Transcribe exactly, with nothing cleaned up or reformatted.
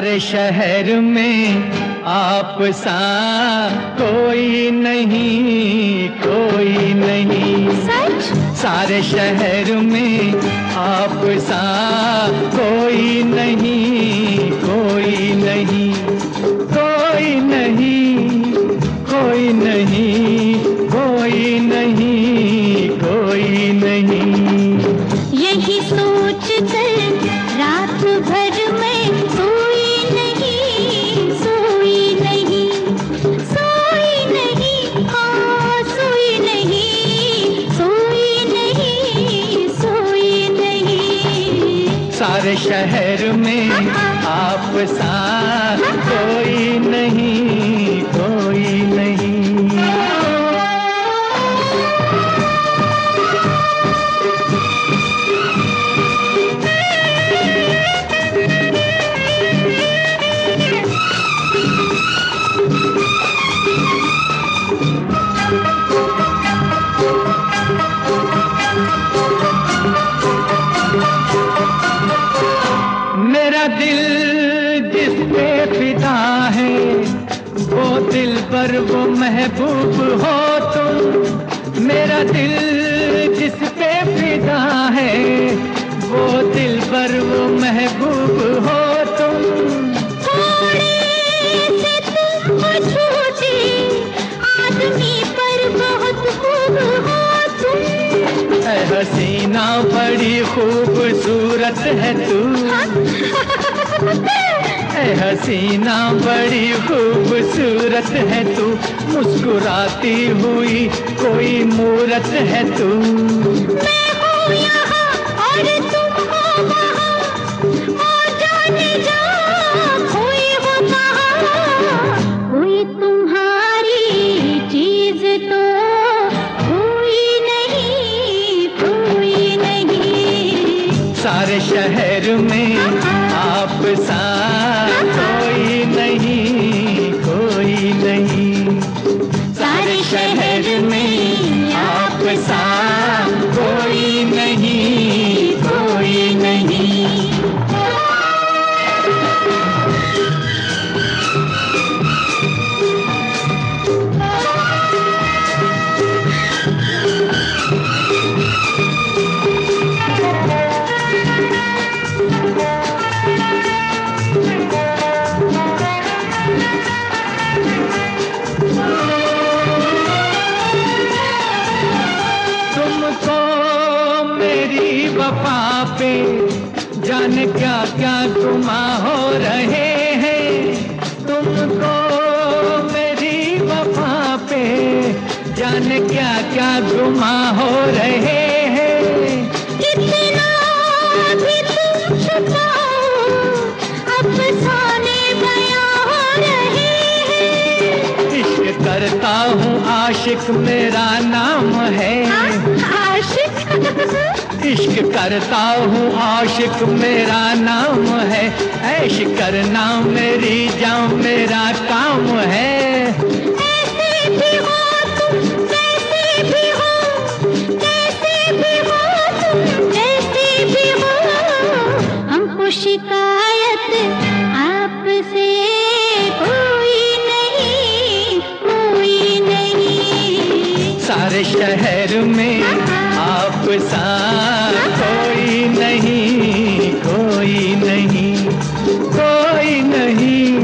सारे शहर में आप सा कोई नहीं, कोई नहीं। सच? सारे शहर में आप सा कोई नहीं, कोई नहीं, कोई नहीं, कोई नहीं, कोई नहीं, कोई नहीं। यही सोच कर रात भर में सोई नहीं, सोई नहीं, सोई नहीं, हाँ सोई नहीं, सोई नहीं, सोई नहीं। सारे शहर में आप सा कोई नहीं, कोई नहीं। मेरा दिल जिस पे फिदा है, वो दिल पर वो महबूब हो तुम। मेरा दिल जिस पे फिदा है, वो दिल पर वो महबूब हो तुम। थोड़े से तुम हो छोटे, आदमी पर बहुत खूब हो तुम। ऐ हसीना बड़ी खूबसूरत है तू, ऐ हसीना बड़ी खूबसूरत है तू। मुस्कुराती हुई कोई मूरत है तू। मैं हूँ यहाँ और तुम हो वहाँ, और जाने जा कोई हो कहाँ। कोई तुम्हारी चीज तो कोई नहीं, कोई नहीं। सारे शहर में आप सा कोई नहीं, कोई नहीं। सारे शहर में आप सा कोई नहीं, कोई नहीं। वफा पे जाने क्या क्या गुमा हो रहे हैं। तुमको मेरी वफा पे जाने क्या क्या गुमा हो रहे हैं। कितना भी तुम छुपाओ, अफसाने बयां हो रहे हैं। इश्क करता हूँ आशिक मेरा नाम है। आशिक? इश्क करता हूँ आशिक मेरा नाम है। ऐश करना मेरी जान मेरा काम है। ऐसे भी हो तुम, कैसे भी हो, कैसे भी हो तुम, कैसे भी हो। हमको शिकायत आपसे कोई नहीं, कोई नहीं। सारे शहर में आप सा कोई नहीं, कोई नहीं, कोई नहीं।